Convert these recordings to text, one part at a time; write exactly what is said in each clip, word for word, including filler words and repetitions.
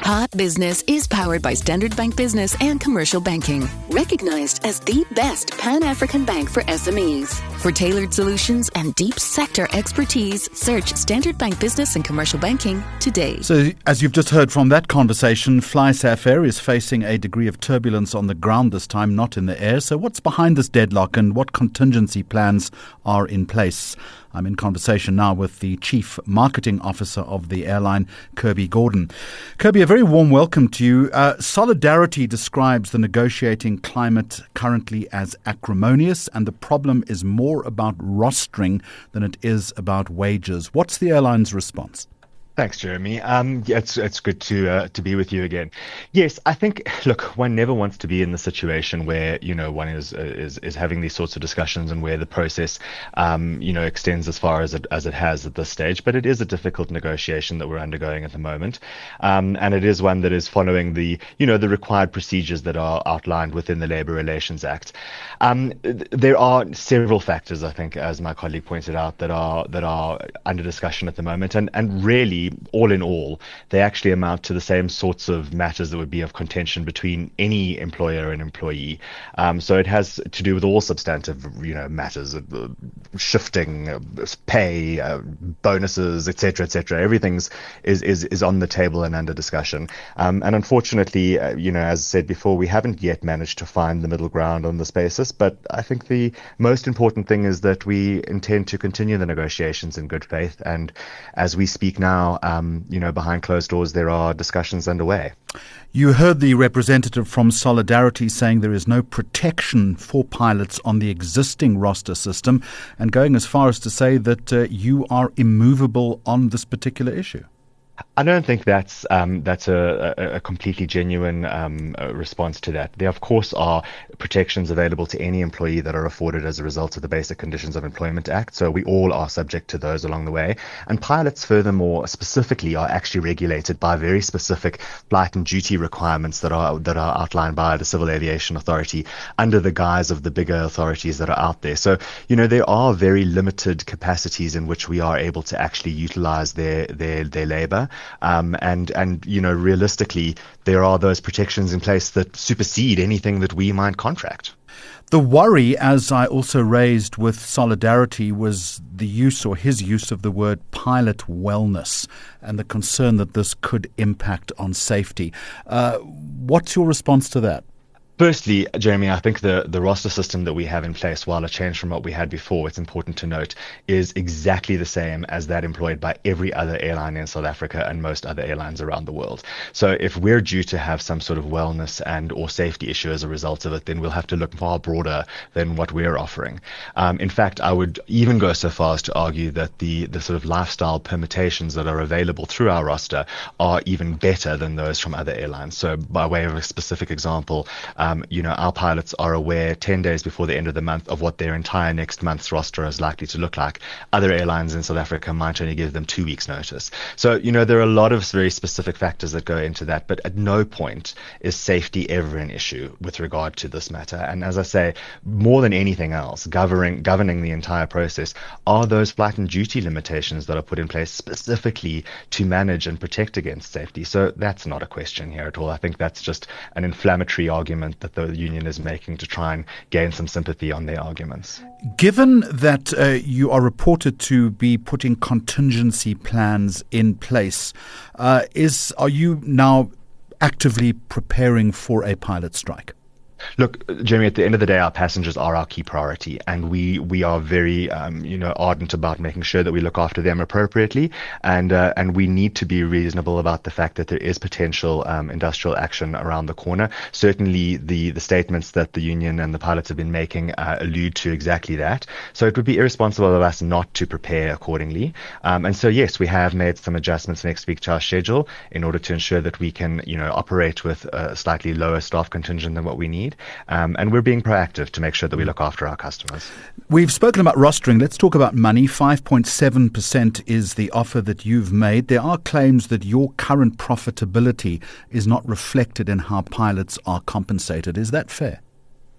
Hot Business is powered by Standard Bank Business and Commercial Banking, recognized as the best Pan-African bank for S M Es. For tailored solutions and deep sector expertise, search Standard Bank Business and Commercial Banking today. So, as you've just heard from that conversation, FlySafair Air is facing a degree of turbulence on the ground this time, not in the air. So what's behind this deadlock and what contingency plans are in place? I'm in conversation now with the Chief Marketing Officer of the airline, Kirby Gordon. Kirby, a very warm welcome to you. Uh, Solidarity describes the negotiating climate currently as acrimonious, and the problem is more about rostering than it is about wages. What's the airline's response? Thanks, Jeremy. Um, yeah, it's it's good to uh, to be with you again. Yes, I think, look, one never wants to be in the situation where, you know, one is uh, is is having these sorts of discussions and where the process, um, you know, extends as far as it as it has at this stage. But it is a difficult negotiation that we're undergoing at the moment, um, and it is one that is following the, you know, the required procedures that are outlined within the Labour Relations Act. Um, th- there are several factors, I think, as my colleague pointed out, that are that are under discussion at the moment, and and really, all in all, they actually amount to the same sorts of matters that would be of contention between any employer and employee. Um, so it has to do with all substantive, you know, matters of uh, shifting, uh, pay, uh, bonuses, et cetera, et cetera. Everything's is, is, is on the table and under discussion. Um, and unfortunately, uh, you know, as I said before, we haven't yet managed to find the middle ground on this basis. But I think the most important thing is that we intend to continue the negotiations in good faith. And as we speak now, Um, you know, behind closed doors, there are discussions underway. You heard the representative from Solidarity saying there is no protection for pilots on the existing roster system, and going as far as to say that uh, you are immovable on this particular issue. I don't think that's um, that's a, a, a completely genuine um, uh, response to that. There, of course, are protections available to any employee that are afforded as a result of the Basic Conditions of Employment Act. So we all are subject to those along the way. And pilots, furthermore, specifically, are actually regulated by very specific flight and duty requirements that are that are outlined by the Civil Aviation Authority under the guise of the bigger authorities that are out there. So, you know, there are very limited capacities in which we are able to actually utilize their their their labor. Um, and, and, you know, realistically, there are those protections in place that supersede anything that we might contract. The worry, as I also raised with Solidarity, was the use or his use of the word pilot wellness and the concern that this could impact on safety. Uh, what's your response to that? Firstly, Jeremy, I think the, the roster system that we have in place, while a change from what we had before, it's important to note, is exactly the same as that employed by every other airline in South Africa and most other airlines around the world. So if we're due to have some sort of wellness and or safety issue as a result of it, then we'll have to look far broader than what we're offering. Um, in fact, I would even go so far as to argue that the, the sort of lifestyle permutations that are available through our roster are even better than those from other airlines. So by way of a specific example, Um, you know, our pilots are aware ten days before the end of the month of what their entire next month's roster is likely to look like. Other airlines in South Africa might only give them two weeks' notice. So, you know, there are a lot of very specific factors that go into that, but at no point is safety ever an issue with regard to this matter. And as I say, more than anything else, governing governing the entire process are those flight and duty limitations that are put in place specifically to manage and protect against safety. So that's not a question here at all. I think that's just an inflammatory argument that the union is making to try and gain some sympathy on their arguments. Given that uh, you are reported to be putting contingency plans in place, uh, is are you now actively preparing for a pilot strike? Look, Jeremy, at the end of the day, our passengers are our key priority, and we we are very, um, you know, ardent about making sure that we look after them appropriately, and uh, and we need to be reasonable about the fact that there is potential um, industrial action around the corner. Certainly, the the statements that the union and the pilots have been making uh, allude to exactly that. So it would be irresponsible of us not to prepare accordingly. Um, and so, yes, we have made some adjustments next week to our schedule in order to ensure that we can, you know, operate with a slightly lower staff contingent than what we need. Um, and we're being proactive to make sure that we look after our customers. We've spoken about rostering. Let's talk about money. five point seven percent is the offer that you've made. There are claims that your current profitability is not reflected in how pilots are compensated. Is that fair?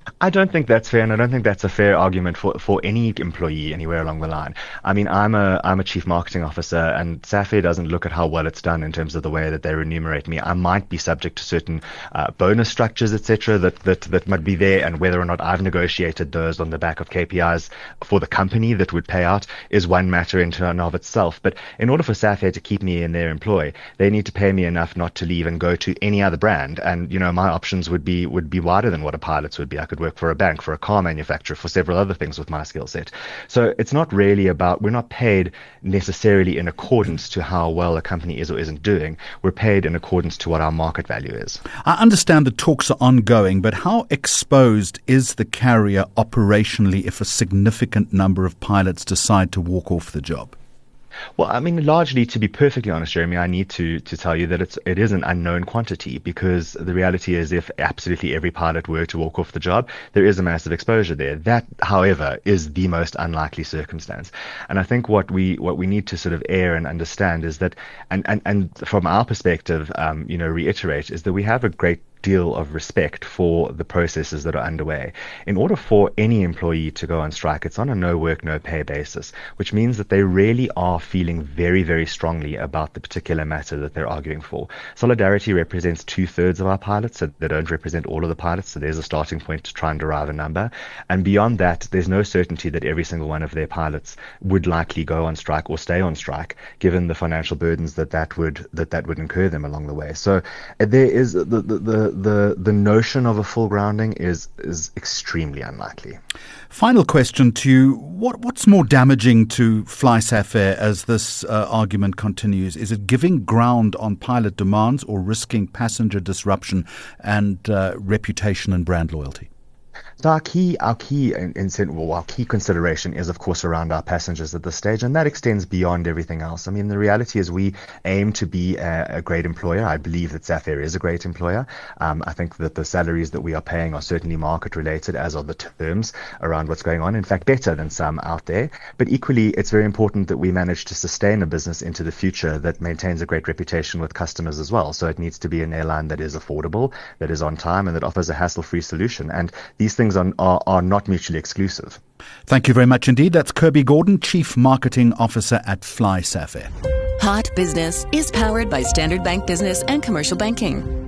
I don't think that's fair, and I don't think that's a fair argument for, for any employee anywhere along the line. I mean, I'm a I'm a chief marketing officer, and SAFER doesn't look at how well it's done in terms of the way that they remunerate me. I might be subject to certain uh, bonus structures, et cetera, that, that that might be there, and whether or not I've negotiated those on the back of K P Is for the company that would pay out is one matter in and of itself. But in order for SAFER to keep me in their employ, they need to pay me enough not to leave and go to any other brand. And you know, my options would be would be wider than what a pilot's would be. I could work for a bank, for a car manufacturer, for several other things with my skill set. So it's not really about, we're not paid necessarily in accordance to how well a company is or isn't doing. We're paid in accordance to what our market value is. I understand the talks are ongoing, but how exposed is the carrier operationally if a significant number of pilots decide to walk off the job? Well, I mean, largely, to be perfectly honest, Jeremy, I need to to tell you that it's it is an unknown quantity, because the reality is if absolutely every pilot were to walk off the job, there is a massive exposure there. That, however, is the most unlikely circumstance. And I think what we what we need to sort of air and understand is that, and and, and from our perspective, um, you know, reiterate, is that we have a great deal of respect for the processes that are underway. In order for any employee to go on strike, it's on a no work, no pay basis, which means that they really are feeling very, very strongly about the particular matter that they're arguing for. Solidarity represents two thirds of our pilots, so they don't represent all of the pilots. So there's a starting point to try and derive a number. And beyond that, there's no certainty that every single one of their pilots would likely go on strike or stay on strike, given the financial burdens that that would, that that would incur them along the way. So there is the, the, the The the notion of a full grounding is is extremely unlikely. Final question to you: What what's more damaging to FlySafair as this uh, argument continues? Is it giving ground on pilot demands or risking passenger disruption and uh, reputation and brand loyalty? So our key, our key, in, in, well, our key consideration is, of course, around our passengers at this stage, and that extends beyond everything else. I mean, the reality is we aim to be a, a great employer. I believe that SAFER is a great employer. Um, I think that the salaries that we are paying are certainly market-related, as are the terms around what's going on. In fact, better than some out there. But equally, it's very important that we manage to sustain a business into the future that maintains a great reputation with customers as well. So it needs to be an airline that is affordable, that is on time, and that offers a hassle-free solution. And these things Are, are, are not mutually exclusive. Thank you very much indeed. That's Kirby Gordon, Chief Marketing Officer at FlySafair. Hot Business is powered by Standard Bank Business and Commercial Banking.